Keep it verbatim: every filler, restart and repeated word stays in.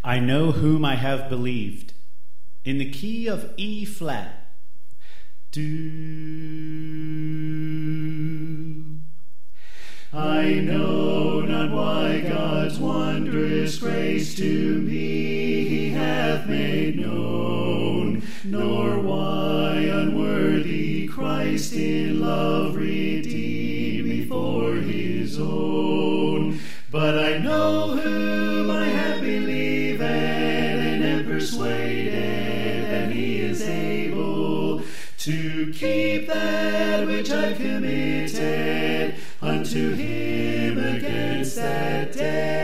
I know whom I have believed. In the key of E flat. Do. I know not why God's wondrous grace to me he hath made known, nor why unworthy Christ in love redeemed me for his own. But I know whom I have believed and am persuaded that he is able to keep that which I've committed unto him against that day.